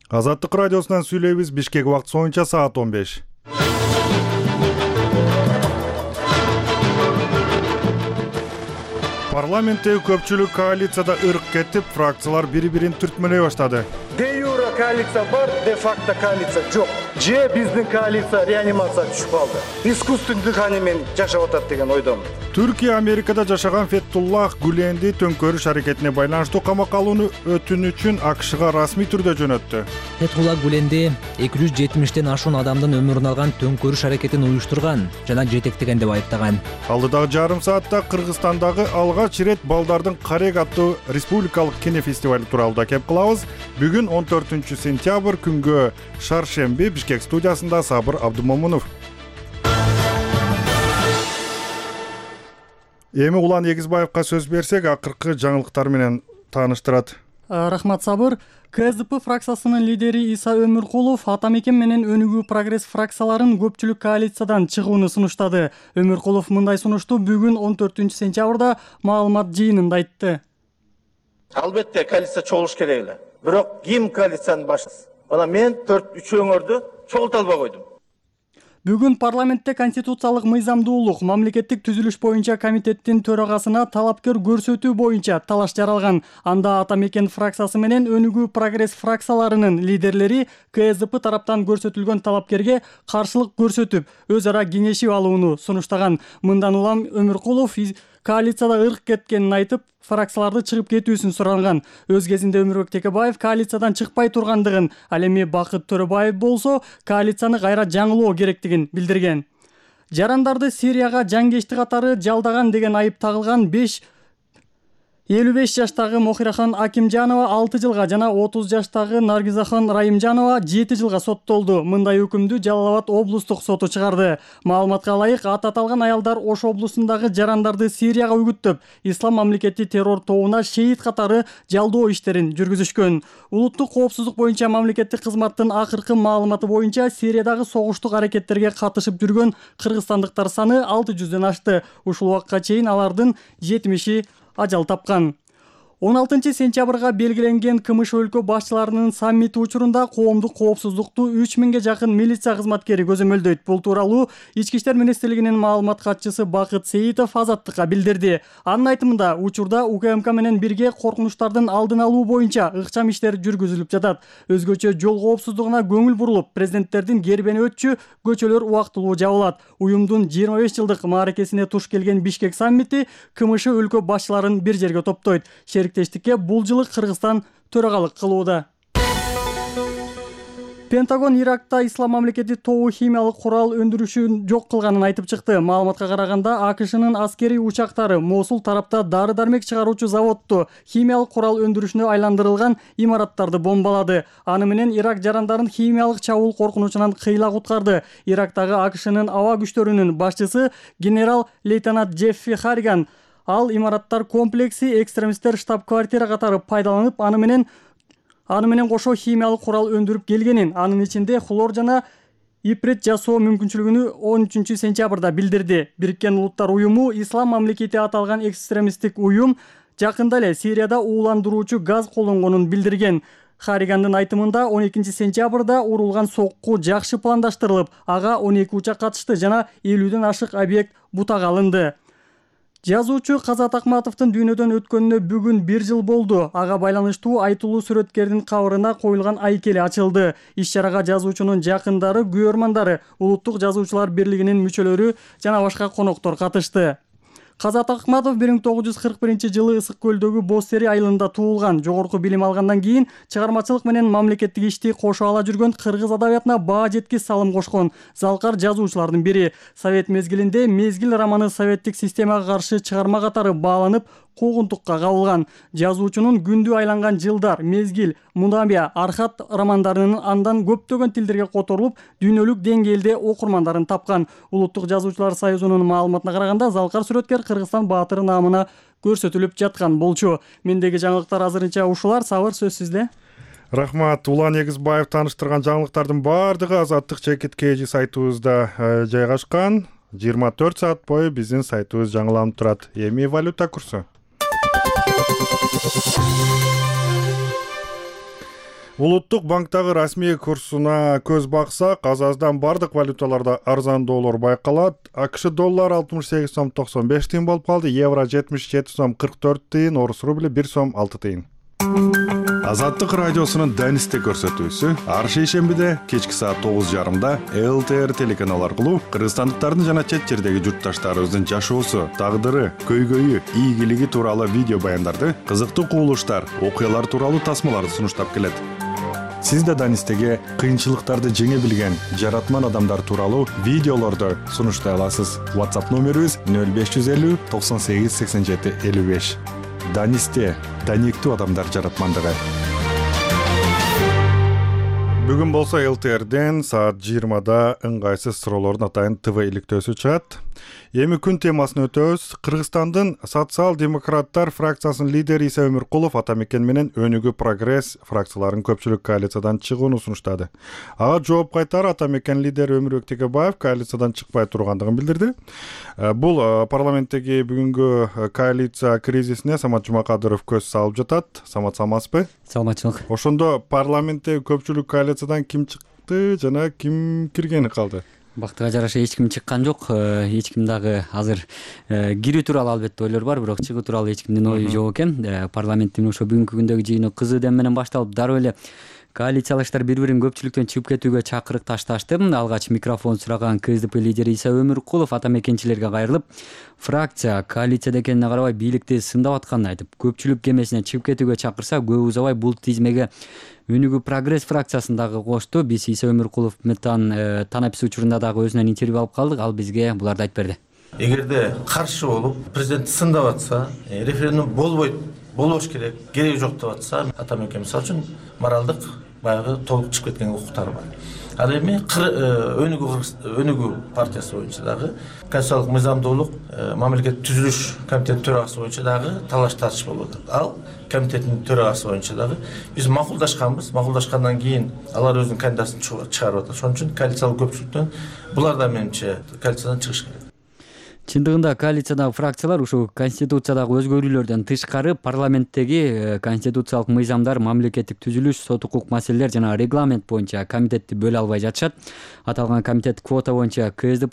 Азаттык радиосунан сүйлөйбүз. Бишкек убакыты боюнча саат 15. Парламентте көпчүлүк коалицияда ырк кетип, фракциялар бири-бирин түртмөлөй баштады. Де юра коалиция бар, де факто коалиция жок. Же биздин коалиция реанимация түшүп калды. Искусственный дыхание менен жашап атат деген ойдомун. Түркия Америкада жашаган Феттуллах Гүленди төңкөрүш аракетине байланыштуу камакка алууну өтүнүчүн АКШга расмий түрдө жөнөттү. Феттуллах Гүленди 270тен ашуун адамдын өмүрүн алган төңкөрүш аракетин уюштурган жана жетектеген деп айыптаган. Алдыдагы жарым саатта Кыргызстандагы алгач ирет балдардын карек аттуу республикалык кинофестивали тууралуу да кеп кылабыз. Бүгүн 14-сентябрь күнгө шаршемби Бишкек студиясында Сабыр Абдумомунов. Эми Улан Эгизбаевка сөз берсек, акыркы жаңылыктар менен тааныштырат. Рахмат Сабыр. КСДП фракциясынын лидери Иса Өмүркулов Атамекен менен Өнүгүү прогресс фракцияларын көпчүлүк коалициядан чыгууну сунуштады. Өмүркулов мындай сунушту бүгүн 14-сентябрда маалымат жыйынында айтты. Албетте коалиция чогулуш керек эле. Бирок ким коалициянын башчысы? Мына мен 4-3 өңөрдү чогулта албай койдум. Бүгүн парламентте конституциялык мыйзамдуулук мамлекеттик түзүлүш боюнча комитеттин төрагасына талапкер көрсөтүү боюнча талаш жаралган. Анда Атамекен фракциясы менен Өнүгүү прогресс фракцияларынын лидерлери КСДП тараптан көрсөтүлгөн талапкерге каршылык көрсөтүп, өз ара кеңешип алууну сунуштаган. Мындан улам Өмүркулов коалицияда ырк кеткенин айтып, фракцияларды чыгып кетүүсүн суранган. Өз кезинде Өмүрбек Текебаев коалициядан чыкпай тургандыгын, ал эми Бакыт Төрөбаев болсо коалицияны кайра жаңылоо керектигин билдирген. Жарандарды Сирияга жангечти катары жалдаган деген айып тагылган 55 жаштагы Мохирахан Акимжанова 6 жылга жана 30 жаштагы Наргизахан Райымжанова 7 жылга соттолду. Мындай өкүмдү Жалал Абад облустук соту чыгарды. Маалыматка ылайык, ат аталган аялдар Ош облусундагы жарандарды Сирияга үгүттөп, Ислам мамлекети террор тобуна шейит катары жалдоо иштерин жүргүзүшкөн. Улуттук коопсуздук боюнча мамлекеттик кызматтын акыркы маалыматы боюнча Сириядагы согуштук аракеттерге катышып жүргөн кыргызстандыктар саны 600дөн ашты. Ушул убакка чейин алардын 70 ажал тапкан. 16-сентябрга белгиленген КМШ өлкө башчыларынын саммити учурунда коомдук коопсуздукту 3000ге жакын милиция кызматкери көзөмөлдөйт. Бул тууралуу Ички иштер министрлигинин маалымат катчысы Бакыт Сейитов Азаттыкка билдирди. Анын айтымында, учурда УКМК менен бирге коркунучтардын алдын алуу боюнча ыкчам иштер жүргүзүлүп жатат. Өзгөчө жол коопсуздугуна көңүл бурулуп, президенттердин кербени өтчү көчөлөр убактылуу жабылат. Уюмдун 25 жылдык мааракесине туш келген Бишкек саммити КМШ өлкө башчыларын бир жерге топтойт. Тештикке бул жылы Кыргызстан төрагалык кылууда. Пентагон Иракта Ислам мамлекети тобу химиялык курал өндүрүшүн жок кылганын айтып чыкты. Маалыматка караганда, АКШнын аскерий учактары Мосул тарапта дары-дармек чыгаруучу заводду химиялык курал өндүрүшүнө айландырылган имараттарды бомбалады. Аны менен Ирак жарандарын химиялык чабуул коркунучунан кыйла куткарды. Ирактагы АКШнын аба күчтөрүнүн башчысы генерал-лейтенант Джеффи Харриган ал имараттар комплекси экстремисттер штаб-квартира катары пайдаланып, аны менен кошо химиялык курал өндүрүп келгенин, анын ичинде хлор жана иприт жасоо мүмкүнчүлүгүнү 13-сентябрда билдирди. Бириккен Улуттар уюму Ислам мамлекети аталган экстремисттик уюм жакында эле Сирияда ууландыруучу газ колдонгонун билдирген. Харригандын айтымында 12-сентябрда урулган сокку жакшы пландаштырылып, ага 12 учак катышты жана 50ден ашык объект бутага алынды. Жазуучу Казат Акматовдун дүйнөдөн өткөнүнө бүгүн 1 жыл болду. Ага байланыштуу айтылуу сүрөткердин кабырына коюлган айкели ачылды. Иш-чарага жазуучунун жакындары, күйөрмандары, Улуттук жазуучулар бирлигинин мүчөлөрү жана башка коноктор катышты. Казат Акматов 1941-жылы Ысык көлдөгү Боз-Тери айылында туулган. Жогорку билим алгандан кийин чыгармачылык менен мамлекеттик ишти кошо ала жүргөн кыргыз адабиятына баа жеткис салым кошкон залкар жазуучулардын бири. Совет мезгилинде Мезгил романы советтик системага каршы чыгарма катары бааланып, куугунтукка кабылган. Жазуучунун Күндү айланган жылдар, Мезгил, Мунабия, Архат романдарынын андан көптөгөн тилдерге которулуп, дүйнөлүк деңгээлде окурмандарын тапкан. Улуттук жазуучулар союзунун маалыматына караганда, залкар сүрөткер Кыргызстан баатыры наамына көрсөтүлүп жаткан болчу. Мендеги жаңылыктар азырынча ушулар. Сабыр, сөз сизде. Рахмат. Улан Эгизбаев тааныштырган жаңылыктардын баардыгы Азаттык чекит сайтыбызда жайгашкан. 24 саат бою биздин сайтыбыз жаңыланып турат. Эми валюта курсу. Улуттук банктагы расмий курсуна көз баксак, азаздан бардык валюталарда арзандоолор байкалат. AQSh доллары 68 сом 95 тыйын болуп калды, евро 77 сом 44 тыйын, орус рубли 1 сом 6 тыйын. Азаттык радиосунун Данисте көрсөтүүсү ар шейшембиде кечки саат 9:30 ЛТР телеканал аркылуу кыргызстандыктардын жана чет жердеги журтташтарыбыздын жашоосу, тагдыры, көйгөйү, ийгилиги тууралуу видео баяндарды, кызыктуу кубулуштар, окуялар тууралуу тасмаларды сунуштап келет. Сиз да Данистеге кыйынчылыктарды жеңе билген жаратман адамдар тууралуу видеолорду сунуштай аласыз. WhatsApp номерибиз 0550 98 87 55. Данисте, даниктүү адамдар жаратмандыгы. Бүгүн болсо ЛТРден саат 20-да ыңгайсыз суроолордун атайын ТВ иликтөөсү чыгат. Эми күн темасын өтөбүз. Кыргызстандын социал-демократтар фракциясынын лидери Иса Өмүркулов Атамекен менен Өнүгүү Прогресс фракцияларын көпчүлүк коалициядан чыгууну сунуштады. Ага жооп кайтары Атамекен лидери Өмүрбек Текебаев коалициядан чыкпай тургандыгын билдирди. Бул парламенттеги бүгүнкү коалиция кризисине Самат Жумакадыров көз салып жатат. Самат, саламатсызбы? Саламатчылык. Ошондо парламентте көпчүлүк коалициядан ким чыкты жана ким киргени калды? Бактыга жараша эч ким чыккан жок. Эч ким дагы азыр кирүү тууралуу албетте ойлор бар, бирок чыгуу тууралуу эч кимдин ою жок экен. Парламенттин ошо бүгүнкү күндөгү жыйыны кызуу дем менен башталып, дароо эле коалициялаштар бири-бирин көпчүлүктөн чыгып кетүүгө чакырык ташташты. Алгач микрофон сураган КСДП лидери Иса Өмүркулов атамекенчилерге кайрылып, фракция коалицияда экенине карабай бийликти сындап атканын айтып, көпчүлүк кемесине чыгып кетүүгө чакырса, көп узабай бул тизмеге Өнүгүү Прогресс фракциясын дагы кошту. Биз Иса Өмүркулов танапис учурунда дагы өзүнөн интервью алып калдык. Ал бизге буларды айтып берди. Эгерде каршы болуп, президент сындап атса, референдум болбош керек, кереги жок деп атса, Атамекен мисалы үчүн моралдык баягы толук чыгып кеткен укуктары бар. Ал эми Өнүгүү партиясы боюнча дагы конституциялык мыйзамдуулук, мамлекеттик түзүлүш комитети төрагасы боюнча дагы талаш тартыш болуп атат. Ал комитеттин төрагасы боюнча дагы биз макулдашканбыз. Макулдашкандан кийин алар өзүнүн кандидатын чыгарып атат. Ошон үчүн коалициялык көпчүлүктөн булар да менимче коалициядан чыгыш керек. Чындыгында коалициядагы фракциялар ушул конституциядагы өзгөрүүлөрдөн тышкары парламенттеги конституциялык мыйзамдар, мамлекеттик түзүлүш, сот укук маселелер жана регламент боюнча комитетти бөлө албай жатышат. Аталган комитет квота боюнча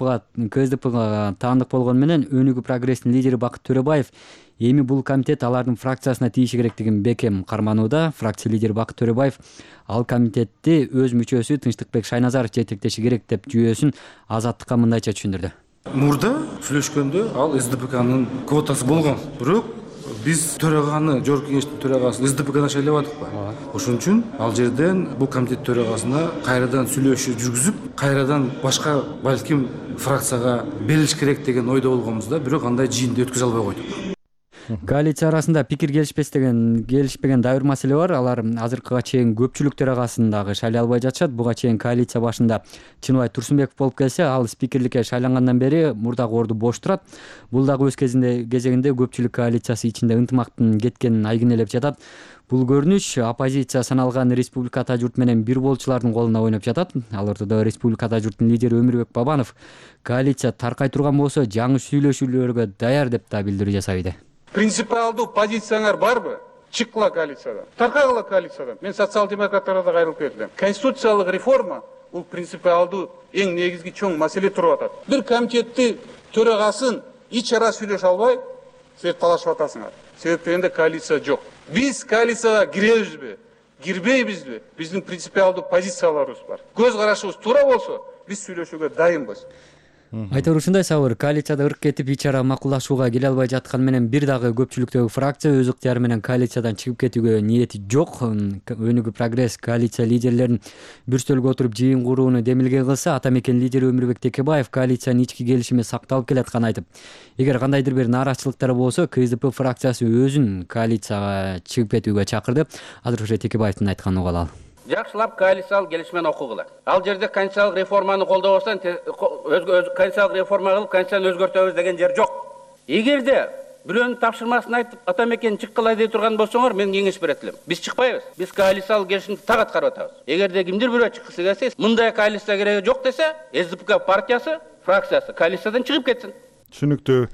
КСДПга таандык болгону менен Өнүгүү Прогресстин лидери Бакыт Төрөбаев эми бул комитет алардын фракциясына тийиши керектигин бекем карманууда. Фракция лидери Бакыт Төрөбаев ал комитетти өз мүчөсү Тынчтыкбек Шайназаров жетектеши керек деп жүйөсүн Азаттыкка мындайча түшүндүрдү. Мурда сүйлөшкөндө ал СДПКнын квотасы болгон. Бирок биз төраганы, жогорку кеңештин төрагасы СДПКдан шайлабадыкпы? Ошон үчүн ал жерден бул комитет төрагасына кайрадан сүйлөшүү жүргүзүп, кайрадан башка балким фракцияга берилиш керек деген ойдо болгонбуз да, бирок андай жыйынды өткөзө албай койдук. Коалиция арасында пикир келишпеген дайыр маселе бар. Алар азыркыга чейин көпчүлүк төрагасын дагы шайлай албай жатышат. Буга чейин коалиция башында Чыныбай Турсунбеков болуп келсе, ал спикерликке шайлангандан бери мурдагы орду бош турат. Бул дагы өз кезегинде көпчүлүк коалициясы ичинде ынтымактын кеткенин айгинелеп жатат. Бул көрүнүш оппозиция саналган Республика Ата журт менен бир болчулардын колуна ойноп жатат. Ал ортодо Республика Ата журттун лидери Өмүрбек Бабанов коалиция таркай турган болсо жаңы сүйлөшүүлөргө даяр деп да билдирүү жасайбы. Принципиалдуу позицияңар барбы? Чыккыла коалициядан. Таркагыла коалициядан. Мен социал-демократтарга да кайрылып келдим. Конституциялык реформа бул принципиалдуу эң негизги чоң маселе туруп атат. Бир комитетти төрагасын ич ара сүйлөшө албай, силер талашып атасыңар. Себеп дегенде коалиция жок. Биз коалицияга киребизби, кирбейбизби? Биздин принципиалдуу позицияларыбыз бар. Көз карашыбыз туура болсо, биз сүйлөшүүгө дайынбыз. Айтор ушундай Сабыр, коалицияда ырк кетип ич ара макулдашууга келе албай жатканы менен бир дагы көпчүлүктөгү фракция өз ыктыяры менен коалициядан чыгып кетүүгө ниети жок. Өнүгүү Прогресс коалиция лидерлерин бир стөлгө отуруп жыйын курууну демилге кылса, Атамекен лидери Өмүрбек Текебаев коалициянын ички келишими сакталып келатканын айтып, эгер кандайдыр бир нааразычылыктар болсо, КСДП фракциясы өзүн коалицияга чыгып кетүүгө чакырды. Азыр ошо Текебаевдин айтканын угалы ал. Жакшылап коалициялык келишиммен окугула. Ал жерде конституциялык реформаны колдобосоң, конституциялык реформа кылып конституцияны өзгөртөбүз деген жер жок. Эгерде бирөөнүн тапшырмасын айтып Атамекен чыккыла дей турган болсоңор, мен кеңеш берет элем. Биз чыкпайбыз. Биз коалициялык келишимди так аткарып атабыз. Эгерде кимдир бирөө чыккысы келсе, мындай коалиция кереги жок десе, СДПК партиясы, фракциясы коалициядан чыгып кетсин. Түшүнүктүү.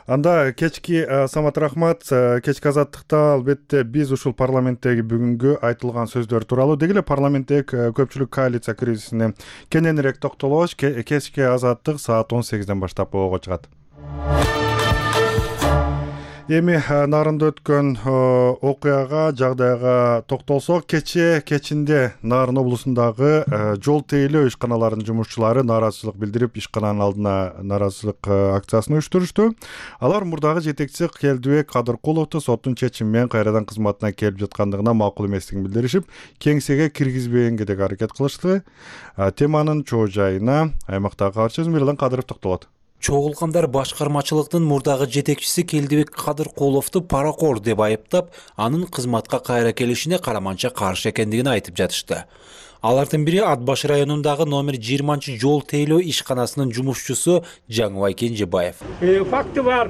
Анда кечки Самат рахмат. Кечки азаттыкта албетте биз ушул парламенттеги бүгүнгү айтылган сөздөр тууралуу деги эле парламенттеги көпчүлүк коалиция кризисине кененирээк токтолобуз. Кечки азаттык саат 18ден баштап ого чыгат. Эми Нарында өткөн окуяга, жагдайга токтолсок, кечинде Нарын облусундагы жол тейлөө ишканаларынын жумушчулары нааразычылык билдирип, ишкананын алдына нааразычылык акциясын уюштурушту. Алар мурдагы жетекчи Келдибек Кадыркуловду соттун чечими менен кайрадан кызматына келип жаткандыгына макул эместигин билдиришип, кеңсеге киргизбегенге деги аракет кылышты. Теманын чоо жайына аймактагы кабарчыбыз Мирлан Кадыров токтолот. Чогулгандар башкармачылыктын мурдагы жетекчиси Келдибек Кадыркуловду паракор деп айыптап, анын кызматка кайра келишине караманча каршы экендигин айтып жатышты. Алардын бири Ат Баш районундагы номер 20 жол тейлөө ишканасынын жумушчусу Жаңыбай Кенжебаев. Факты бар.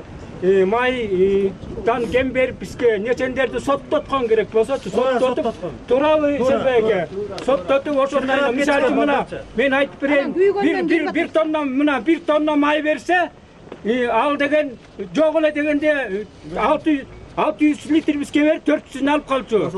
Майдан кем берип бизге нечендерди соттоткон керек болсочу, соттотуп туурабы Силбеге. Соттотуп ошондой мисалы мына мен айтып берейин. Bir тонна май берсе, ал деген жок эле дегенде 600 литр бизге берип 400-ün алып калчу.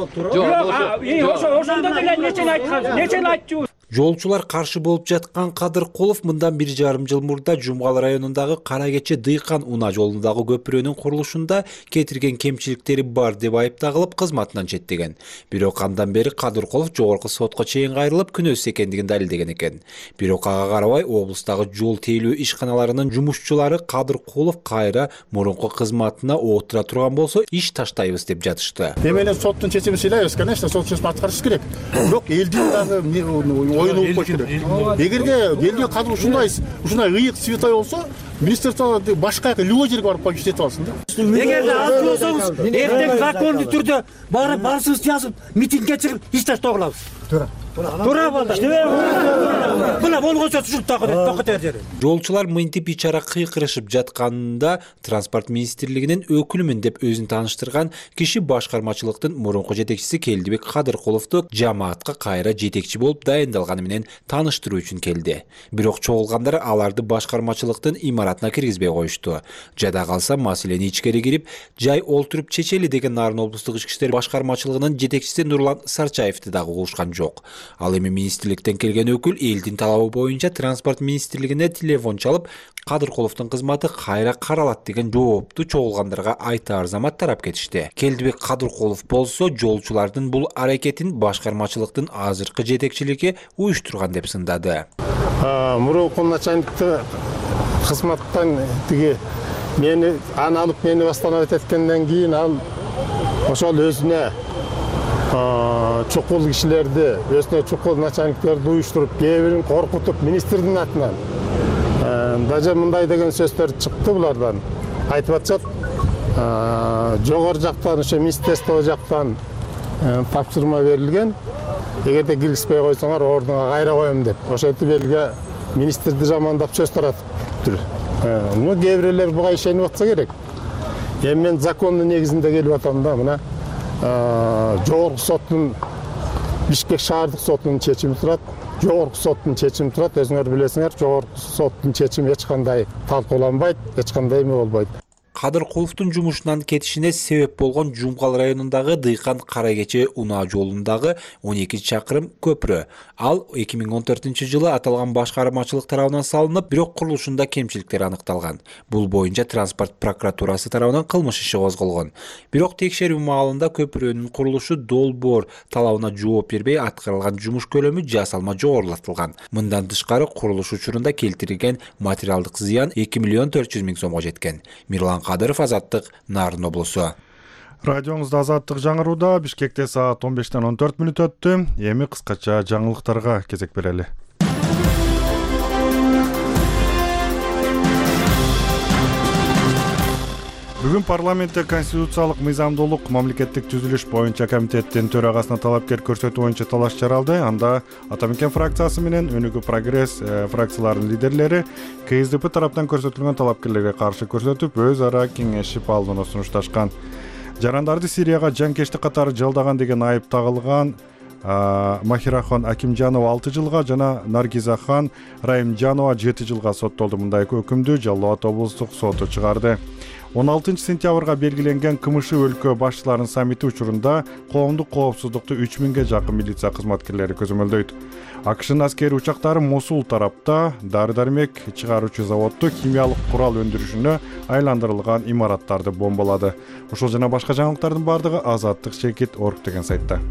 Ошондо деле нечени айтчу. Жолчулар каршы болуп жаткан Кадыркулов мындан 1,5 жыл мурда Жумгал районундагы Каракече Дыйкан унаа жолундагы көпүрөнүн курулушунда кетирген кемчиликтери бар деп айыпталып кызматынан четтеген. Бирок андан бери Кадыркулов жогорку сотко чейин кайрылып күнөөсүз экендигин далилдеген экен. Бирок ага карабай облустагы жол тейлөө ишканаларынын жумушчулары Кадыркулов кайра мурунку кызматына отура турган болсо иш таштайбыз деп жатышты. Эмелер соттун чечимин сыйлайбыз, конечно, сот чечимин аткарыш керек. Бирок элдин дагы ойын болуп койду. Эгерде элге кадыр ушундай ыйык святой болсо, министрликте башка любой жерге барып коюп иштетип алсын да. Эгерде аз болсоңуз, эртең закондуу түрдө барсыз жазып, митингге чыгып, иш таштоо кылабыз. Туура болду. Мына болгончо ушул токотер жери. Жолчулар мынтип ичара кыйкырышып жатканында транспорт министрлигинин өкүлүмүн деп өзүн тааныштырган киши башкармачылыктын мурунку жетекчиси Келдибек Кадыркуловду жамаатка кайра жетекчи болуп дайындалганы менен тааныштыруу үчүн келди. Бирок чогулгандар аларды башкармачылыктын имаратына киргизбей коюшту. Жада калса маселени ичкери кирип, жай олтуруп чечели деген Нарын облустук ички иштер башкармачылыгынын жетекчиси Нурлан Сарчаевди дагы угушкан жок. Ал эми министрликтен келген өкүл элдин талабы боюнча транспорт министрлигине телефон чалып, Кадыркуловдун кызматы кайра каралат деген жоопту чогулгандарга айта арзамат тарап кетишти. Келдибек Кадыркулов болсо жолчулардын бул аракетин башкармачылыктын азыркы жетекчилиги уюштурган деп сындады. Мурунку начальникти кызматтан мени алып мени восстановить эткенден кийин ал ошол өзүнө чукул кишилерди, өзүнө чукул начальниктерди уюштуруп, кээ бирин коркутуп, министрдин атынан даже мындай деген сөздөр чыкты булардан. Айтып атышат, жогору жактан, ошо министрликтер жактан тапшырма берилген. Эгерде киргизбей койсоңор, ордуңа кайра коем деп. Ошентип элге министрди жамандап сөз таратыптыр. Кээ бирлер буга ишенип атса керек. Эми мен закондун негизинде келип атам да, мына жогорку соттун Бишкек шаардык сотунун чечими турат. Жогорку соттун чечими турат. Өзүңөр билесиңер, жогорку соттун чечими эч кандай талкууланбайт, эч кандай эме болбойт. Кадыркуловдун жумушунан кетишине себеп болгон Жумгал районундагы Дыйкан Каракече унаа жолундагы 12 чакырым көпүрө. Ал 2014 жылы аталган башкармачылык тарабынан салынып, бирок курулушунда кемчиликтер аныкталган. Бул боюнча транспорт прокуратурасы тарабынан кылмыш иши козголгон. Бирок текшерүү маалында көпүрөнүн курулушу долбоор талабына жооп бербей, аткарылган жумуш көлөмү жасалма жогорулатылган. Мындан тышкары курулуш учурунда келтирилген материалдык зыян 2 миллион 400 миң сомго жеткен. Мирлан Кадыров, Азаттык, Нарын облусу. Радиоңузда Азаттык жаңырууда. Бишкекте саат 15-тен 14 мүнөт өттү. Эми кыскача жаңылыктарга кезек берели. Бүгүн парламентте конституциялык мыйзамдуулук мамлекеттик түзүлүш боюнча комитеттин төрагасына талапкер көрсөтүү боюнча талаш жаралды. Анда Атамекен фракциясы менен Өнүгүү Прогресс фракцияларынын лидерлери КСДП тараптан көрсөтүлгөн талапкерлерге каршы көрсөтүп, өз ара кеңешип алдыны сунушташкан. Жарандарды Сирияга жанкештик катары жалдаган деген айып тагылган Махирахон Акимжанова 6 жылга жана Наргизахан Раимжанова 7 жылга соттолду. Мындай өкүмдү Жалал Абад облустук соту чыгарды. 16-сентябрга белгиленген КМШ өлкө башчыларынын саммити учурунда коомдук коопсуздукту 3000 жакын милиция кызматкерлери көзөмөлдөйт. АКШнын аскери учактары Мосул тарапта дары-дармек чыгаруучу заводду химиялык курал өндүрүшүнө айландырылган имараттарды бомбалады. Ушул жана башка жаңылыктардын бардыгы Азаттык Чекит.org деген сайтта.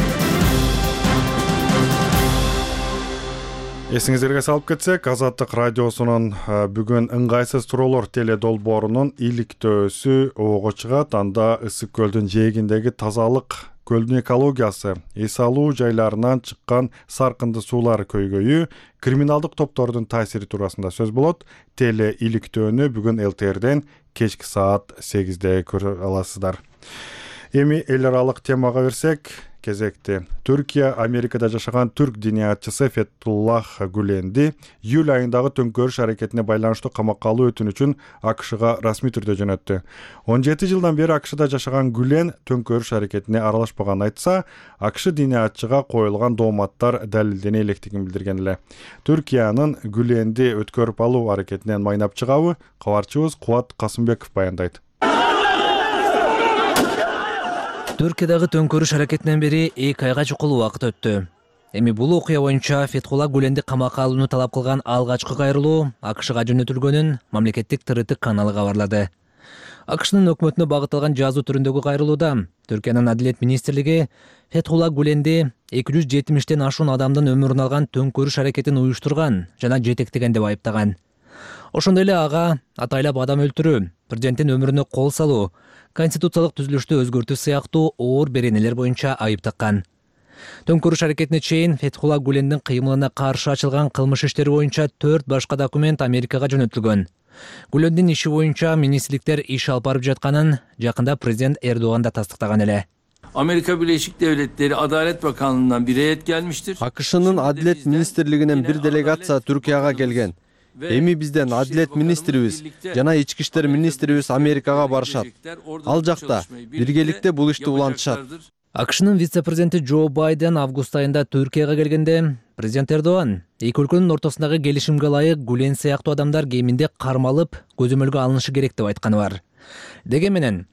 Эсиңиздерге салып кетсек, Азаттык радиосунун бүгүн ыңгайсыз туроолор теле долбоорунун иликтөөсү ого чыгат. Анда Ысык көлдүн жээгиндеги тазалык, көлдүн экологиясы, эс алуу жайларынан чыккан саркынды суулар көйгөйү, криминалдык топтордун таасири туурасында сөз болот. Теле иликтөөнү бүгүн ЛТРден кечки саат 8де көрө аласыздар. Эми эл аралык темага берсек, кезекти. Түркия Америкада жашаган түрк диниятчысы Фетхуллах Гүленди июль айындагы төңкөрүш аракетине байланыштуу камакка алуу өтүнүчүн АКШга расмий түрдө жөнөттү. 17 жылдан бери АКШда жашаган Гүлен төңкөрүш аракетине аралашпаганын айтса, АКШ диниятчыга коюлган дооматтар далилдене электигин билдирген эле. Түркиянын Гүленди өткөрүп алуу аракетинен майнап чыгабы кабарчыбыз Кубат Касымбеков баяндайт. Түркиядагы төңкөрүш аракетинен бери 2 айга чукул убакыт өттү. Эми бул окуя боюнча Фетхулла Гүленди камакка алууну талап кылган алгачкы кайрылуу АКШга жөнөтүлгөнүн мамлекеттик ТРТ каналы кабарлады. АКШнын өкмөтүнө багытталган жазуу түрүндөгү кайрылууда Түркиянын Адилет министрлиги Фетхулла Гүленди 270тен ашуун адамдын өмүрүн алган төңкөрүш аракетин уюштурган жана жетектеген деп айыптаган. Ошондой эле ага атайлап адам өлтүрүү, президенттин өмүрүнө кол салуу, конституциялык түзүлүштү өзгөртүү сыяктуу оор беренелер боюнча айып таккан. Төңкөрүш аракетине чейин Фетхулла Гүлендин кыймылына каршы ачылган кылмыш иштери боюнча 4 башка документ Америкага жөнөтүлгөн. Гүлендин иши боюнча министрликтер иш алып барып жатканын жакында президент Эрдоган да тастыктаган эле. Amerika Birleşik Devletleri Adalet Bakanlığı'ndan bir heyet gelmiştir. АКШнын Адилет министрлигинен бир делегация Түркияга келген. Эми бизден Адилет министрибиз жана Ички иштер министрибиз Америкага барышат. Ал жакта биргеликте бул ишти улантышат. АКШнын вице-президенти Джо Байден август айында Түркияга келгенде президент Эрдоган эки өлкөнүн ортосундагы келишимге ылайык Гүлен сыяктуу адамдар кеминде кармалып, көзөмөлгө алынышы керек деп айтканы бар. Деген менен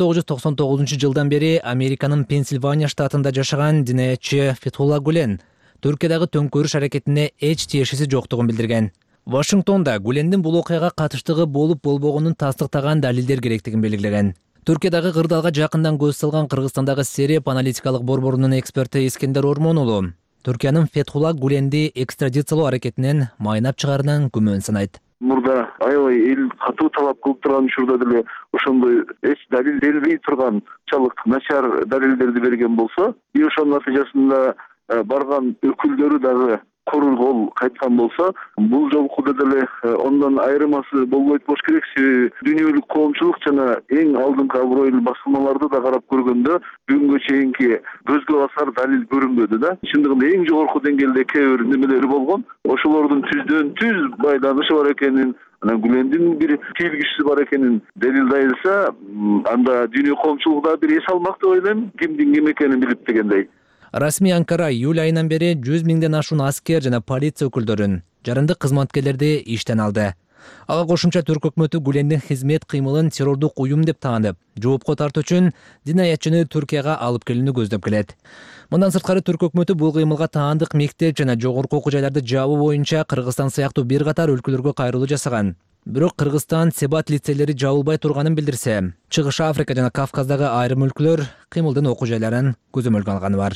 1999 жылдан бери Американын Пенсильвания штатында жашаган динаятчы Фетхулла Гүлен Түркиядагы төңкөрүш аракетине эч тиешеси жоктугун билдирген. Вашингтонда Гүлендин бул окуяга катыштыгы болуп-болбогонун тастыктаган далилдер керектигин белгилеген. Түркиядагы кырдаалга жакындан көз салган Кыргызстандагы Сереп аналитикалык борборунун эксперти Искендер Ормонулу Түркиянын Фетхулла Гүленди экстрадициялоо аракетинен майнап чыгарынан күмөн санайт. Мурда аябай эл катуу талап кылып турган учурда деле ошондой эч далил берилбей турган чалык начар далилдерди берген болсо, и ошонун натыйжасында барган өкүлдөрү дагы курул кол кайткан болсо, бул жолкуда деле ондон айырмасы болбойт болуш керек. Себеби дүйнөлүк коомчулук жана эң алдыңкы абройлуу басылмаларды да карап көргөндө бүгүнгө чейинки көзгө басар далил көрүнбөдү да. Чындыгында эң жогорку деңгээлде кээ бир немелери болгон. Ошолордун түздөн түз байланышы бар экенин, анан Гүлендин бир тийгизүүсү бар экенин далилдайса, анда дүйнө коомчулугу да бир эс алмак деп ойлойм, кимдин ким экенин билип дегендей. Расмий Анкара июль айынан бери 100 миңден ашуун аскер жана полиция өкүлдөрүн, жарандык кызматкерлерди иштен алды. Ага кошумча түрк өкмөтү Гүлендин хизмет кыймылын террордук уюм деп таанып, жоопко тартуу үчүн динаятчыны Түркияга алып келүүнү көздөп келет. Мындан сырткары түрк өкмөтү бул кыймылга таандык мектеп жана жогорку окуу жайларды жабуу боюнча Кыргызстан сыяктуу бир катар өлкөлөргө кайрылуу жасаган. Бирок Кыргызстан себат лицейлери жабылбай турганын билдирсе, Чыгыш Африка жана Кавказдагы айрым өлкөлөр кыймылдын окуу жайларын көзөмөлгө алганы бар.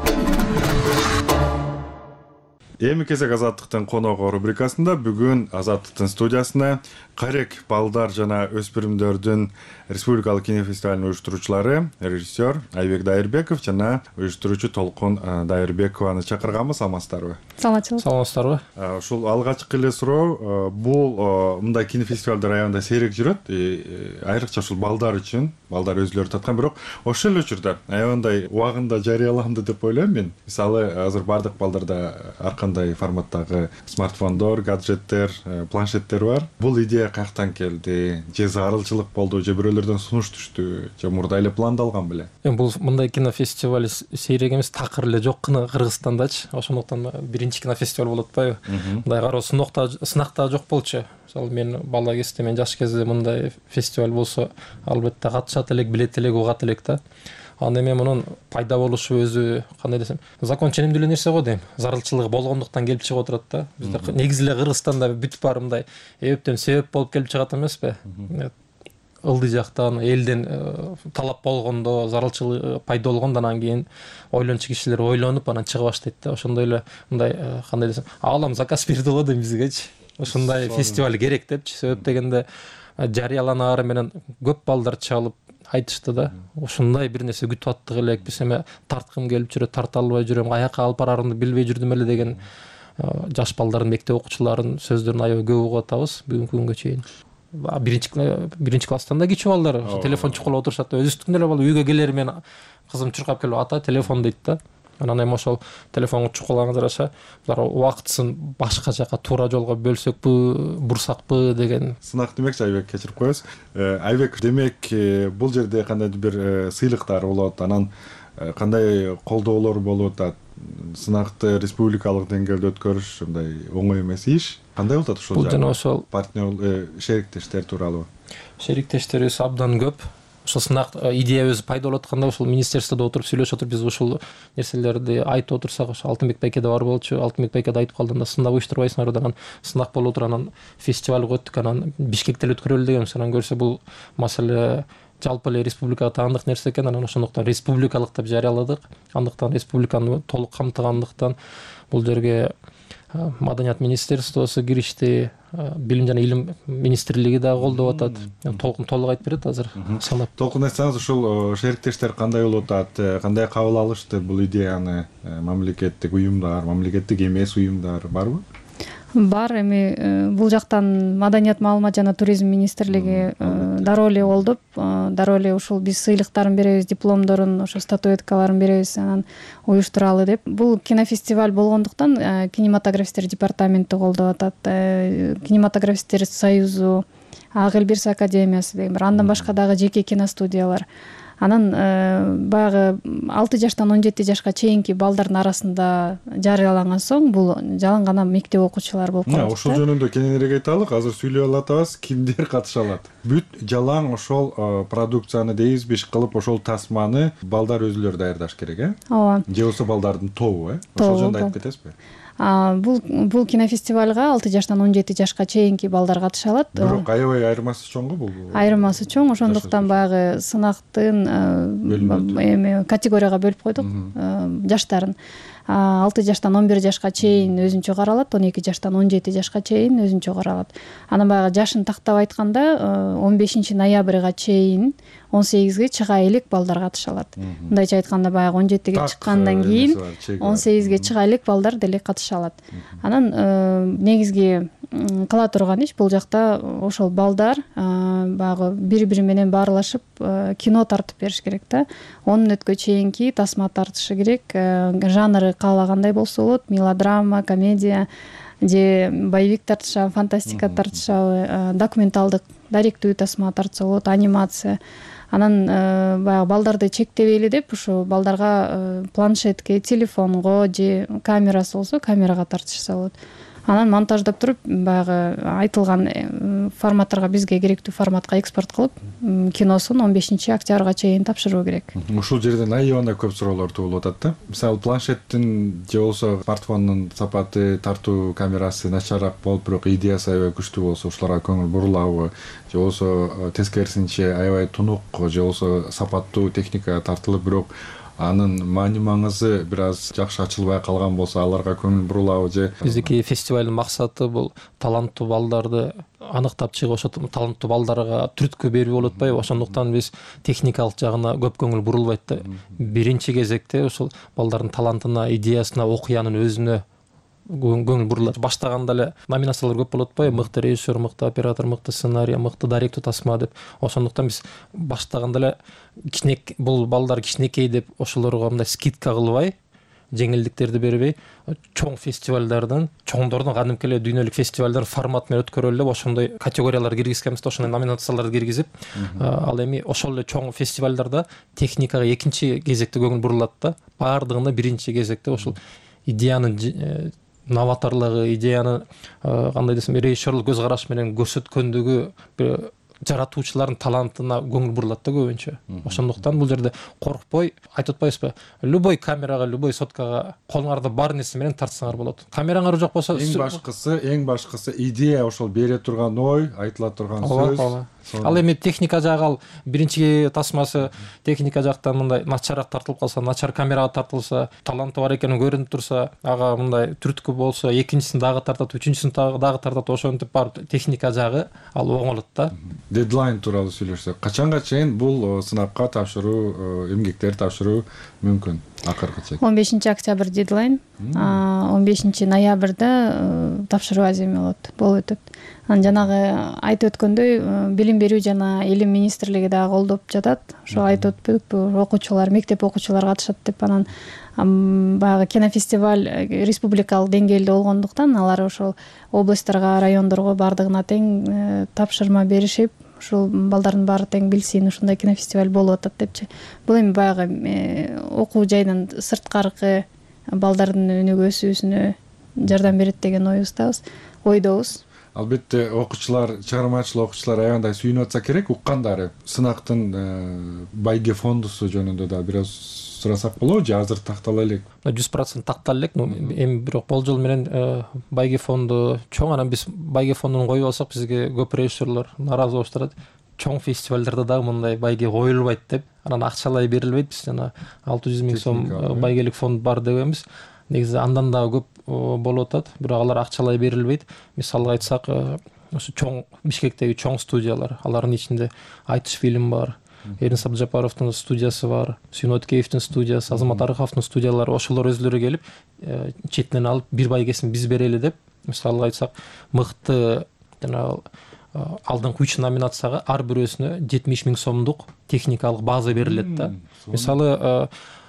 Эми кезек Азаттыктын коногу рубрикасында бүгүн Азаттыктын студиясына Карек балдар жана өспүрүмдөрдүн республикалык кинофестивалынын уюштуруучулары, режиссер Айбек Дайырбеков жана уюштуруучу Толкун Дайырбекованы чакырганбыз. Амансыздарбы? Саламатсыздарбы? Ушул алгачкы эле суроо, бул мындай кинофестивалдар аябында сейрек жүрөт, айрыкча ушул балдар үчүн, балдар өзүлөрү таткан, бирок ошол эле учурда аябандай убагында жарыяланды деп ойлойм мен. Мисалы, азыр бардык балдарда аркан кандай форматтагы смартфондор, гаджеттер, планшеттер бар. Бул идея каяктан келди? Же зарылчылык болду, же бирөөлөрдөн сунуш түштү, же мурда эле пландалган беле? Бул мындай кинофестиваль сейрек эмес, такыр эле жок кына Кыргызстандачы. Ошондуктан биринчи кинофестиваль болуп атпайбы? Мындай кароо сынакта жок болчу. Мисалы мен бала кезде, мен жаш кезде мындай фестиваль болсо албетте катышат элек, билет элек, угат элек да. Анда эми мунун пайда болушу өзү кандай десем, закон ченемдүү эле нерсе го дейм. Зарылчылыгы болгондуктан келип чыгып отурат да. Бизде негизи эле Кыргызстанда бүт бар мындай эптен себеп болуп келип чыгат эмеспи? Ылдый жактан элден талап болгондо зарылчылык пайда болгондо анан кийин ойлончу кишилер ойлонуп анан чыга баштайт да. Ошондой эле мындай кандай десем, аалам заказ берди го дейм бизгечи. Ушундай фестиваль керек депчи. Себеп дегенде жарыяланары менен көп балдар чалып айтышты да. Ушундай бир нерсе күтүп аттык элек, биз эме тарткым келип жүрөт, тарта албай жүрөм, каяка алып барарымды билбей жүрдүм эле деген жаш балдардын, мектеп окуучуларынын сөздөрүн аябай көп угуп атабыз бүгүнкү күнгө чейин. Биринчи класстан да кичүү балдар телефон чукулап отурушат. Өзүбүздүн эле бала үйгө келер мен кызым чуркап келип, ата телефон дейт да. Анан эми ошол телефонго чукулаган жараша булар убактысын башка жака туура жолго бөлсөкпү, бурсакпы деген сынак демекчи. Айбек, кечирип коесуз. Айбек, демек бул жерде кандайдыр бир сыйлыктар болот, анан кандай колдоолор болуп атат? Сынакты республикалык деңгээлде өткөрүш мындай оңой эмес иш. Кандай болуп атат ошол жакта? Бул жана ошол партнер шериктештер тууралуу. Шериктештерибиз абдан көп. Ошол сынак идея өзү пайда болуп атканда ошол министерстводо отуруп сүйлөшүп отуруп биз ушул нерселерди айтып отурсак, ошо Алтынбек байкеде бар болчу. Алтынбек байкеде айтып калдым да, сынак уюштурбайсыңар деген сынак болуп отур, анан фестивалга өттүк, анан Бишкекте эле өткөрөлү дегенбиз. Анан көрсө бул маселе жалпы эле республикага таандык нерсе экен, анан ошондуктан республикалык деп жарыяладык. Андыктан республиканы толук камтыгандыктан бул жерге Маданият министерствосу киришти, Билим жана Илим министрлиги да колдоп атат. Толук айтып берет азыр санап. Толкун айтсаңыз, ушул шериктештер кандай болуп атат, кандай кабыл алышты бул идеяны? Мамлекеттик уюмдар, мамлекеттик эмес уюмдар барбы? Бар, эми бул жактан Маданият, маалымат жана туризм министрлиги дароо эле колдоп, дароо эле ушул биз сыйлыктарын беребиз, дипломдорун, ошо статуэткаларын беребиз, анан уюштуралы деп. Бул кинофестиваль болгондуктан кинематографисттер департаменти колдоп атат, кинематографисттер союзу, Ак Элбирс академиясы деген бар, андан башка дагы жеке киностудиялар. Анан баягы 6 жаштан 17 жашка чейинки балдардын арасында жарыяланган соң бул жалаң гана мектеп окуучулары болуп калат. Ошол жөнүндө кененирээк айталык. Азыр сүйлөп алатабыз, кимдер катыша алат? Бүт жалаң ошол продукцияны дейбизби, иш кылып ошол тасманы балдар өзүлөрү даярдаш керек, Ооба. Же болбосо балдардын тобу, Ошол жөнүндө айтып кетесизби? Бул кинофестивалга 6 жаштан 17 жашка чейинки балдар катыша алат. Бирок аябай айырмасы чоң го бул? Айырмасы чоң, ошондуктан баягы сынактын эми категорияга бөлүп койдук жаштарын. 6 жаштан 11 жашка чейин өзүнчө каралат, 12 жаштан 17 жашка чейин өзүнчө каралат. Анан баягы жашын тактап айтканда 15 ноябрга чейин 18ге чыга элек балдар катыша алат. Мындайча айтканда баягы 17ге чыккандан кийин 18ге чыга элек балдар деле катыша алат. Анан негизги кыла турган иш бул жакта ошол балдар баягы бири-бири менен баарлашып кино тартып бериш керек да. 10 мүнөткө чейинки тасма тартышы керек. Жанры каалагандай болсо болот, мелодрама, комедия же боевик тартышабы, фантастика тартышабы, документалдык, даректүү тасма тартса болот, анимация. Анан баягы балдарды чектебейли деп ушу балдарга планшетке, телефонго же камерасы болсо камерага тартышса болот. Анан монтаждап туруп баягы айтылган форматтарга, бизге керектүү форматка экспорт кылып, киносун 15 октябрга чейин тапшыруу керек. Ушул жерден аябай көп суроолор туулуп атат да. Мисалы планшеттин же болсо смартфондун сапаты, тартуу камерасы начараак болуп, бирок идеясы аябай күчтүү болсо ушуларга көңүл бурулабы? Же болсо тескерисинче аябай тунук, же болсо сапаттуу техника тартылып, бирок анын маани маңызы бир аз жакшы ачылбай калган болсо аларга көңүл бурулабы же? Биздики фестивалдын максаты бул таланттуу балдарды аныктап чыгып, ошо таланттуу балдарга түрткү берүү болуп атпайбы? Ошондуктан биз техникалык жагына көп көңүл бурулбайт да. Биринчи кезекте ошол балдардын талантына, идеясына, окуянын өзүнө көңүл бурулат. Баштаганда эле номинациялар көп болуп атпайбы? Мыкты режиссер, мыкты оператор, мыкты сценарий, мыкты даректүү тасма деп. Ошондуктан биз баштаганда эле бул балдар кичинекей деп ошолорго мындай скидка кылбай, жеңилдиктерди бербей чоң фестивалдардын чоңдордун кадимки эле дүйнөлүк фестивалдардын форматы менен өткөрөлү деп ошондой категориялар киргизгенбиз да ошондой номинацияларды киргизип ал эми ошол эле чоң фестивалдарда техникага экинчи кезекте көңүл бурулат да баардыгында биринчи кезекте ошол идеянын новаторлугу идеяны кандай десем режиссерлук көз караш менен көрсөткөндүгү жаратуучулардын талантына көңүл бурулат да көбүнчө. Ошондуктан бул жерде коркпой айтып атпайбызбы? Любой камерага, любой соткага колуңарда бар нерсе менен тартсаңар болот. Камераңар жок болсо эң башкысы идея ошол бере турган ой, айтыла турган сөз. Ал эми техника жагы ал биринчи тасмасы техника жактан мындай начараак тартылып калса, начар камерага тартылса, таланты бар экени көрүнүп турса, ага мындай түрткү болсо, экинчисин дагы тартат, үчүнчүсүн дагы тартат, ошентип бар техника жагы ал оңолот да. Дедлайн тууралуу сүйлөшсөк, качанга чейин бул сынакка тапшыруу, эмгектерди тапшыруу мүмкүн? Акыркы чек. 15 октябрь дедлайн, 15 ноябрда тапшыруу аземи болуп өтөт. Жанагы айтып өткөндөй, билим берүү жана илим министрлиги дагы колдоп жатат. Ошо айтып өтпөдүкпү, окуучулар, мектеп окуучулары катышат деп, анан баягы кинофестиваль республикалык деңгээлде болгондуктан алар ошол областтарга, райондорго бардыгына тең тапшырма беришип, ушул балдардын баары тең билсин, ушундай кинофестиваль болуп атат депчи. Бул эми баягы окуу жайынан сырткаркы балдардын өнүгүү өсүүсүнө жардам берет деген ойдобуз. Албетте окуучулар, чыгармачыл окуучулар аябай сүйүнүп атса керек, уккандары сынактын байге фондусу жөнүндө да бир аз сурасак болобу же азыр тактала элек? 100% тактала элек, эми бирок болжол менен байге фонду чоң, анан биз байге фондун коюп алсак бизге көп режиссерлор нааразы болуп турат. Чоң фестивалдарда дагы мындай байге коюлбайт деп, анан акчалай берилбейт. Биз жана 600 000 сом байгелик фонд бар дегенбиз. Негизи андан дагы көп болуп атат, бирок алар акчалай берилбейт. Мисалга айтсак, ошо чоң Бишкектеги чоң студиялар, алардын ичинде Айтыш фильм бар, Эрнис Абджапаровдун студиясы бар, Сүйүн Өткеевдин студиясы, Азамат Арыховдун студиялары, ошолор өзлөрү келип, четинен алып бир байгесин биз берели деп, мисалга айтсак, мыкты жана алдыңкы 3 номинацияга ар бирөөсүнө 70 000 сомдук техникалык база берилет да. Мисалы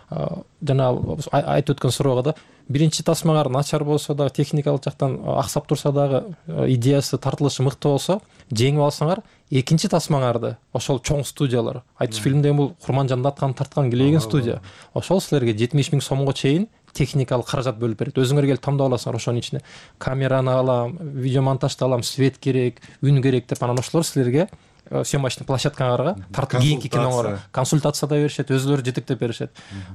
жана айтып өткөн суроого да, биринчи тасмаңар начар болсо да, техникалык жактан аксап турса дагы, идеясы тартылышы мыкты болсо, жеңип алсаңар, экинчи тасмаңарды ошол чоң студиялар, Айтыш фильмден бул Курманжанды аткан тарткан келеген студия, ошол силерге 70 000 сомго чейин техникалык каражат бөлүп берет. Өзүңөр келип тандап аласыңар, ошонун ичине камераны алам, видеомонтажды алам, свет керек, үн керек деп, анан ошолор силерге съемочный площадкаңарга тартып кийинки киноңорго консультация да беришет, өзүлөрү жетектеп беришет.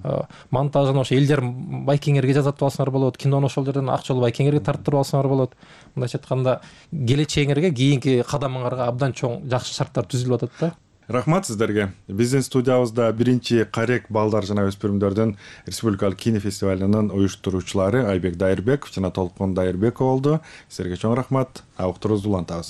Монтажын ошо Элдер Байкеңерге жазатып алсаңар болот, кинону ошол жерден Акчол Байкеңерге тарттырып алсаңар болот. Мындайча айтканда, келечегиңерге, кийинки кадамыңарга абдан чоң жакшы шарттар түзүлүп атат да. Рахмат сиздерге. Биздин студиябызда биринчи Карек балдар жана өспүрүмдөрдүн республикалык кинофестивалынын уюштуруучулары Айбек Дайырбеков жана Толкун Дайырбеков болду. Силерге чоң рахмат. Уктуруңузду улантабыз.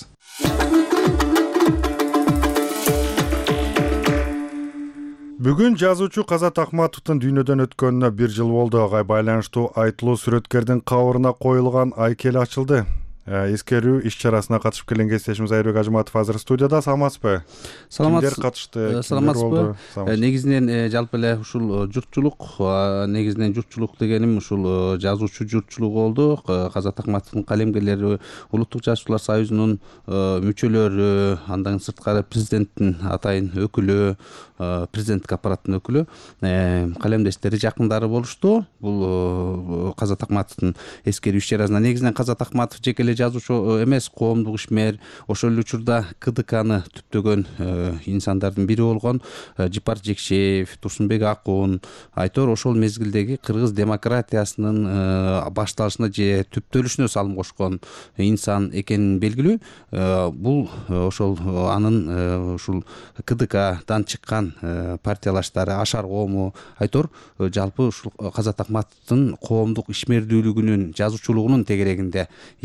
Бүгүн жазуучу Казат Акматовдун дүйнөдөн өткөнүнө 1 жыл болду. Ага байланыштуу айтылуу сүрөткердин кабырына коюлган айкел ачылды. Эскерүү иш-чарасына катышып келген кесиптешибиз Айбек Ажыматов азыр студияда. Саламатсызбы? Саламатсыз. Кимдер катышты? Саламатсызбы? Негизинен жалпы эле ушул журтчулук, негизинен журтчулук дегеним ушул жазуучу журтчулугу болду. Казат Акматовдун калемгерлери, Улуттук жазуучулар союзунун мүчөлөрү, андан сырткары президенттин атайын өкүлү, президенттик аппараттын өкүлү, калемдештери, жакындары болушту. Бул Казат Акматовдун эскерүү иш-чарасына негизинен Казат Акматов жеке эле жазуучу эмес, коомдук ишмер, ошол эле учурда КДКны түптөгөн инсандардын бири болгон Жипар Жекшеев, Турсунбек Акун, айтор ошол мезгилдеги кыргыз демократиясынын башталышына же түптөлүшүнө салым кошкон инсан экенин белгилүү. Бул ошол анын ушул КДКдан чыккан партиялаштары, Ашар коому, айтор жалпы ушул Казат Акматовдун коомдук ишмердүүлүгүнүн, жазуучулугунун тегерегинде иштеген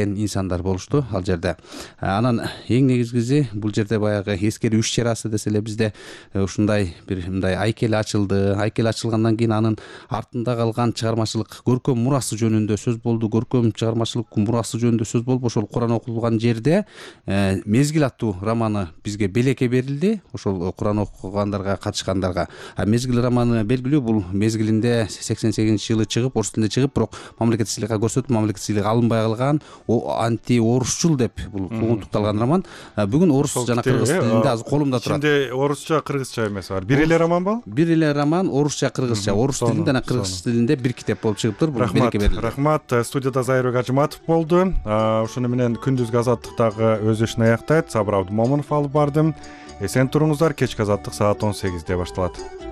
билген инсандар болушту ал жерде. Анан эң негизгиси бул жерде баягы эскерүү иш чарасы десе эле бизде ушундай бир мындай айкел ачылды. Айкел ачылгандан кийин анын артында калган чыгармачылык көркөм мурасы жөнүндө сөз болду. Көркөм чыгармачылык мурасы жөнүндө сөз болуп, ошол Куран окулган жерде Мезгил аттуу романы бизге белекке берилди. Ошол Куран окугандарга, катышкандарга. Мезгил романы белгилүү, бул мезгилинде 88-жылы чыгып, орус тилинде чыгып, бирок мамлекеттик сыйлыкка көрсөтүп, мамлекеттик сыйлык алынбай калган, анти-орусчул деп бул куугунтукталган роман. Бүгүн орус жана кыргыз тилинде азыр колумда турат. Ичинде орусча, кыргызча эмес бар. Бир эле роман болбу? Бир эле роман, орусча, кыргызча. Орус тилинде жана кыргыз тилинде бир китеп болуп чыгыптыр. Бул белекке берилди. Рахмат. Студияда Зайырбек Ажыматов болду. Ушуну менен күндүзгү азаттыктагы өз ишин аяктайт. Сабыр Абдымомунов алып бардым. Эсен туруңуздар. Кечки азаттык саат 18-де башталат.